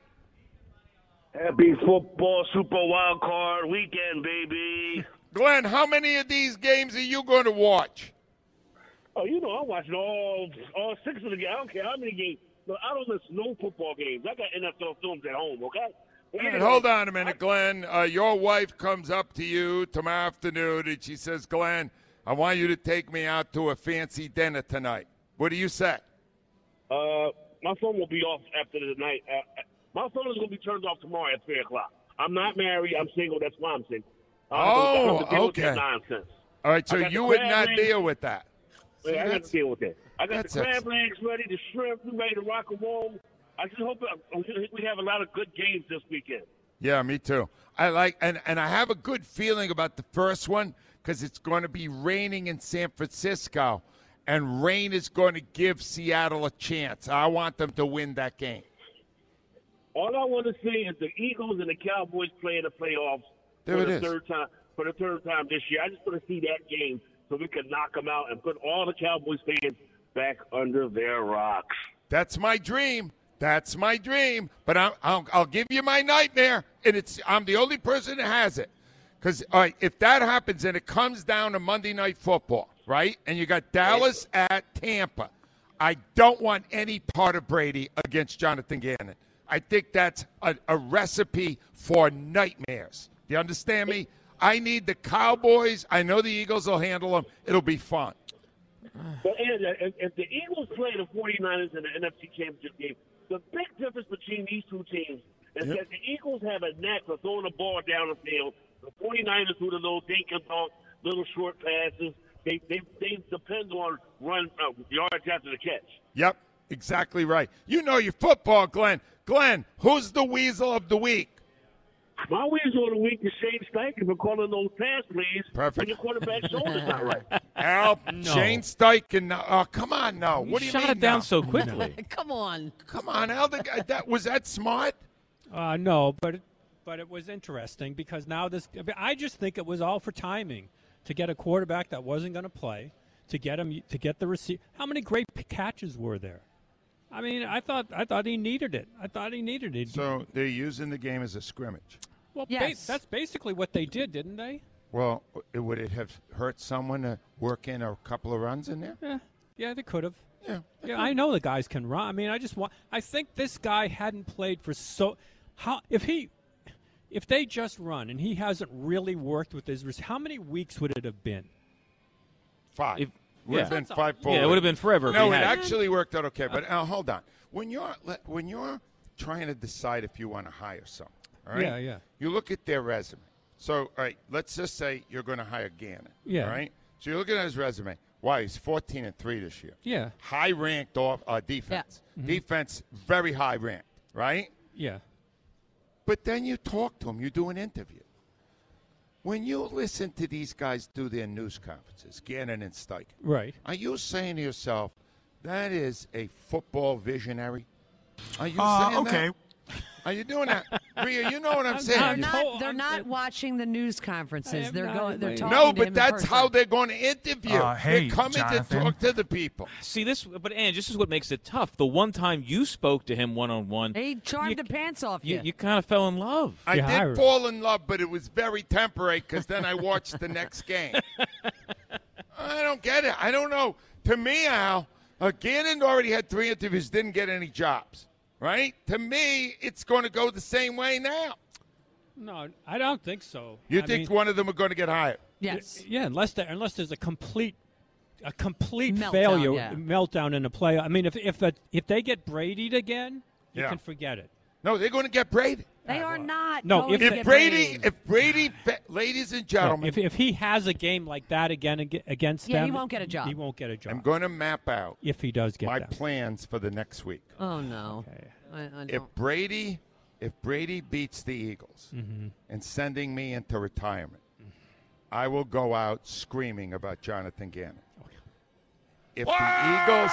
Happy football Super Wild Card weekend, baby.
Glenn, how many of these games are you going to watch?
Oh, you know, I'm watching all all six of the games. I don't care how many games. Look, I don't miss no football games. I got N F L films at home, okay? But
All right,
anyway,
hold on a minute, Glenn. Uh, your wife comes up to you tomorrow afternoon, and she says, Glenn, I want you to take me out to a fancy dinner tonight. What do you say?
Uh, my phone will be off after the night. Uh, my phone is going to be turned off tomorrow at three o'clock. I'm not married. I'm single. That's why I'm single. I don't have to- I don't have to deal with that
okay.
nonsense.
All right, so
I got
you
the
would
crab
not
legs.
deal with that. See,
Yeah, I got
that's-
to deal with that. I got
that's
the crab
excellent.
legs ready, the shrimp, we ready to rock and roll. I just hope uh, we have a lot of good games this weekend.
Yeah, me too. I like, and, and I have a good feeling about the first one because it's going to be raining in San Francisco, and rain is going to give Seattle a chance. I want them to win that game.
All I want to see is the Eagles and the Cowboys play in the playoffs
There
for
it
the
is.
third time for the third time this year. I just want to see that game so we can knock them out and put all the Cowboys fans back under their rocks.
That's my dream. That's my dream. But I'll, I'll, I'll give you my nightmare, and it's I'm the only person that has it. Because all right, if that happens and it comes down to Monday Night Football, right, and you got Dallas at Tampa, I don't want any part of Brady against Jonathan Gannon. I think that's a, a recipe for nightmares. Do you understand me? I need the Cowboys. I know the Eagles will handle them. It'll be fun.
But and, if, if the Eagles play the 49ers in the N F C Championship game, the big difference between these two teams is
Yep.
that the Eagles have a knack for throwing the ball down the field. The 49ers do the little dink and dunk, little short passes. They they they depend on run uh, yards after the catch.
Yep, exactly right. You know your football, Glenn. Glenn, who's the weasel of the week?
My weasel of the week is Shane Steichen for calling those pass plays
Perfect.
when your quarterback's shoulder's not right.
Al,
No.
Shane Steichen. Oh, come on, no. What do you
shot
mean
it down
no?
so quickly.
Come on.
Come on, Al. The guy, that was that smart?
Uh, no, but it, but it was interesting because now this. I just think it was all for timing to get a quarterback that wasn't going to play, to get him to get the receiver. How many great p- catches were there? I mean, I thought I thought he needed it. I thought he needed it.
So they're using the game as a scrimmage.
well,
Yes.
ba- that's basically what they did, didn't they?
Well, it, would it have hurt someone to work in a couple of runs in there?
Yeah, yeah, they could have.
Yeah.
Yeah, I know the guys can run. I mean, I just want. I think this guy hadn't played for so. How if he, if they just run and he hasn't really worked with his. rec- How many weeks would it have been?
Five.
If-
would have
yeah.
been five.
Yeah, it would have been forever if
No,
he
it
had-
actually worked out okay. But uh, hold on. When you're when you're trying to decide if you want to hire someone, all right?
Yeah, yeah.
You look at their resume. So, all right, let's just say you're going to hire Gannon.
Yeah.
All right. So you're looking at his resume. Wow, he's fourteen and three this year.
Yeah.
High ranked off uh, defense.
Mhm.
Defense very high ranked, right?
Yeah.
But then you talk to him, you do an interview. When you listen to these guys do their news conferences, Gannon and Steichen,
Right.
are you saying to yourself, that is a football visionary? Are you
Uh,
saying
okay.
that? Are you doing that? Rhea, you know what I'm
I'm
saying.
They're
I'm
not.
told-
They're
I'm-
not watching the news
I
conferences.
am
They're
not
going. They're
in-
talking.
no,
to him
but
in
that's
person.
how they're going to interview.
Uh, hey,
they're coming
Jonathan.
to talk to the people.
See this, but Ann, this is what makes it tough. The one time you spoke to him one on one,
He charmed
you-
the pants off
you
you.
you kind of fell in love.
I
Yeah,
did
I-
fall in love, but it was very temporary because then I watched the next game. I don't get it. I don't know. To me, Al, uh, Gannon already had three interviews, didn't get any jobs. Right? To me, it's going to go the same way now.
No, I don't think so.
You
I
think
mean,
one of them are going to get hired?
yes.
Yeah, unless there, unless there's a complete, a complete
Meltdown,
failure,
yeah.
meltdown in the play. I mean, if if a, if they get Brady'd again, you
Yeah.
can forget it.
No, they're going to get Brady.
They are not.
No,
going
if
to
they-
If
get
Brady,
Brady.
if Brady, fa- ladies and gentlemen,
if if he has a game like that again ag- against
Yeah,
them,
he won't get a job.
He won't get a job.
I'm going to map out
if he does get
my
that.
plans for the next week.
Oh no.
Okay.
I, I
If
don't.
Brady, if Brady beats the Eagles
Mm-hmm.
and sending me into retirement, I will go out screaming about Jonathan Gannon. If the Eagles,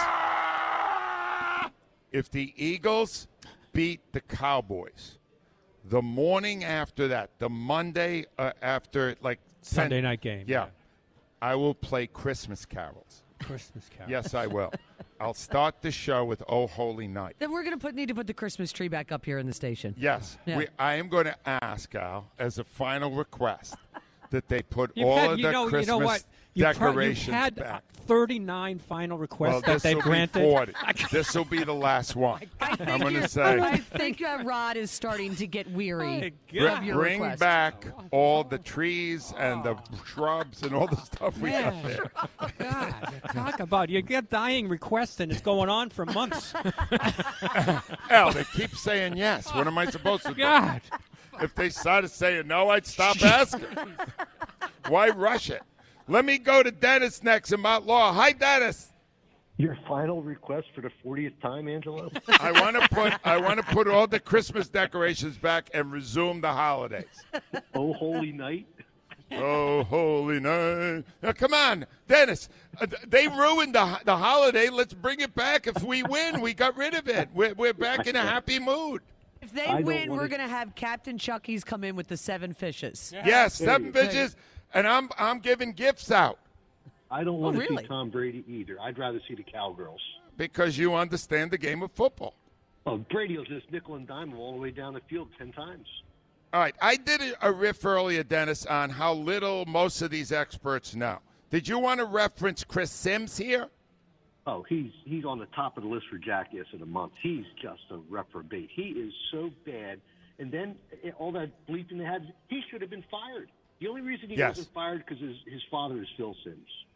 if the Eagles beat the Cowboys, the morning after that, the Monday uh, after, like
Sunday
ten-
night game.
yeah, I will play Christmas carols.
Christmas Carol.
Yes, I will. I'll start the show with "Oh Holy Night."
Then we're going to put need to put the Christmas tree back up here in the station.
Yes,
Yeah.
we, I am going to ask Al as a final request that they put
You've
all
had,
of
you
the
know,
Christmas
you know what? You've, pro-
decorations
you've had
back.
thirty-nine final requests
Well,
that
this
they've
will be
granted.
forty. This will be the last one.
I think
I'm going
you're-
to say,
I think uh, Rod is starting to get weary
br-
of your
bring
request.
back all the trees and the shrubs and all the stuff we got
Man.
there.
God, talk about you get dying requests and it's going on for months.
Al, they keep saying yes. What am I supposed to do?
God.
If they started saying no, I'd stop asking. Why rush it? Let me go to Dennis next in Mount Laurel. Hi, Dennis.
Your final request for the fortieth time, Angelo?
I want to put I want to put all the Christmas decorations back and resume the holidays.
Oh, holy night.
Oh, holy night. Now, come on, Dennis. Uh, th- they ruined the, the holiday. Let's bring it back. If we win, we got rid of it. We're, we're back in a happy mood.
If they
I don't
win,
wanna-
we're going to have Captain Chucky's come in with the seven fishes.
Yes, seven
Hey, hey.
bitches, and I'm I'm giving gifts out
I don't want to
really?
see Tom Brady either. I'd rather see the Cowgirls.
because you understand the game of football.
Oh, Brady will just nickel and dime all the way down the field ten times.
All right, I did a- a riff earlier, Dennis, on how little most of these experts know. Did you want to reference Chris Sims here?
Oh, he's he's on the top of the list for Jackass of the Month. He's just a reprobate. He is so bad. And then eh, all that bleeping they had, he should have been fired. The only reason he
Yes.
wasn't fired because his, his father is Phil Sims.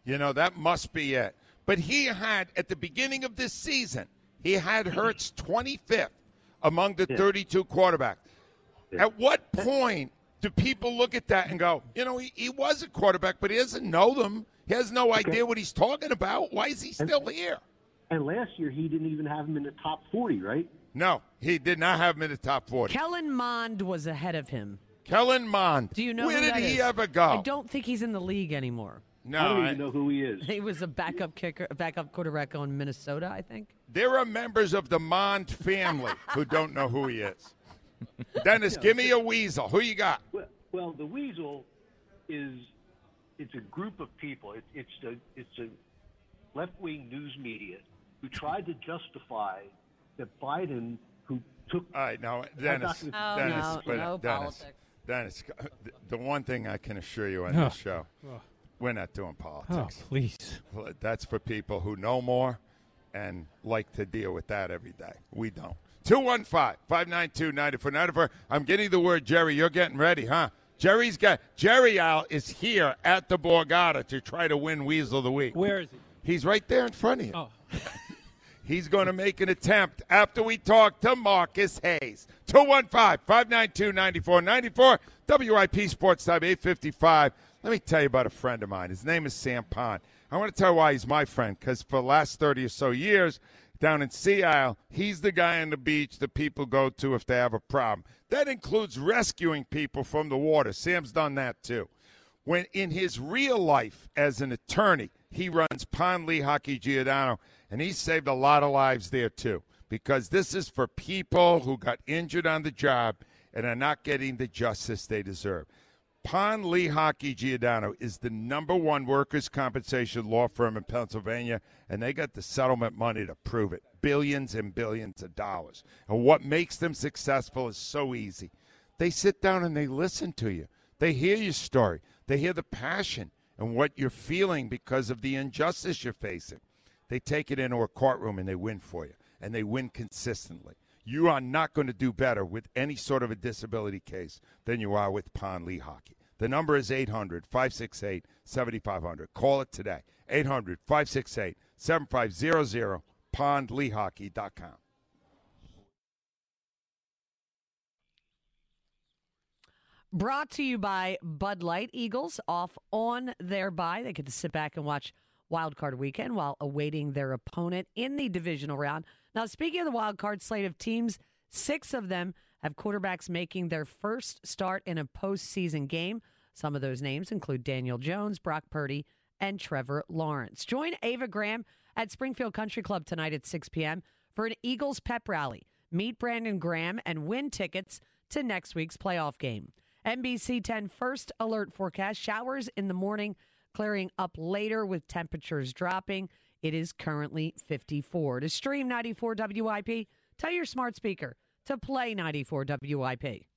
You know, that must be it. But he had, at the beginning of this season, he had Hurts twenty-fifth among the
Yeah.
thirty-two quarterbacks.
Yeah.
At what point do people look at that and go, you know, he, he was a quarterback, but he doesn't know them. He has no
Okay.
idea what he's talking about. Why is he still here?
And last year, he didn't even have him in the top forty, right?
No, he did not have him in the top forty.
Kellen Mond was ahead of him.
Kellen Mond.
Do you know
Where
who
did
that
he
is?
ever go?
I don't think he's in the league anymore.
No,
I don't
I-
even know who he is.
He was a backup kicker, backup quarterback on Minnesota, I think.
There are members of the Mond family who don't know who he is. Dennis, give me a weasel. Who you got?
Well, well, the Weasel is it's a group of people. It, it's a it's a left-wing news media who tried to justify that Biden, who took
All right, now, Dennis,
Oh,
Dennis,
no,
but,
no
Dennis,
politics.
Dennis, the one thing I can assure you on
Oh.
this show,
Oh.
we're not doing
Oh,
politics.
please.
That's for people who know more and like to deal with that every day. We don't. two one five, five nine two, nine four nine four. I'm getting the word, Jerry. You're getting ready, huh? Jerry's got Jerry Al is here at the Borgata to try to win Weasel of the Week.
Where is he?
He's right there in front of you.
Oh.
He's going to make an attempt after we talk to Marcus Hayes. two one five, five nine two, nine four nine four, W I P Sports Time eight fifty-five. Let me tell you about a friend of mine. His name is Sam Pond. I want to tell you why he's my friend, because for the last thirty or so years down in Sea Isle, he's the guy on the beach that people go to if they have a problem. That includes rescuing people from the water. Sam's done that too. When in his real life as an attorney, he runs Pond Lehocky Giordano, and he saved a lot of lives there too, because this is for people who got injured on the job and are not getting the justice they deserve. Pond Lehocky Giordano is the number one workers' compensation law firm in Pennsylvania, and they got the settlement money to prove it, billions and billions of dollars. And what makes them successful is so easy. They sit down and they listen to you. They hear your story. They hear the passion and what you're feeling because of the injustice you're facing. They take it into a courtroom and they win for you, and they win consistently. You are not going to do better with any sort of a disability case than you are with Pond Lehocky. The number is eight hundred, five six eight, seven five zero zero. Call it today. eight hundred, five six eight, seven five zero zero, pond lehocky dot com.
Brought to you by Bud Light. Eagles off on their bye. They get to sit back and watch Wild Card Weekend while awaiting their opponent in the divisional round. Now, speaking of the wild card slate of teams, six of them have quarterbacks making their first start in a postseason game. Some of those names include Daniel Jones, Brock Purdy, and Trevor Lawrence. Join Ava Graham at Springfield Country Club tonight at six p.m. for an Eagles pep rally. Meet Brandon Graham and win tickets to next week's playoff game. N B C ten First Alert forecast. Showers in the morning, clearing up later with temperatures dropping. It is currently fifty-four. To stream ninety-four W I P, tell your smart speaker to play ninety-four W I P.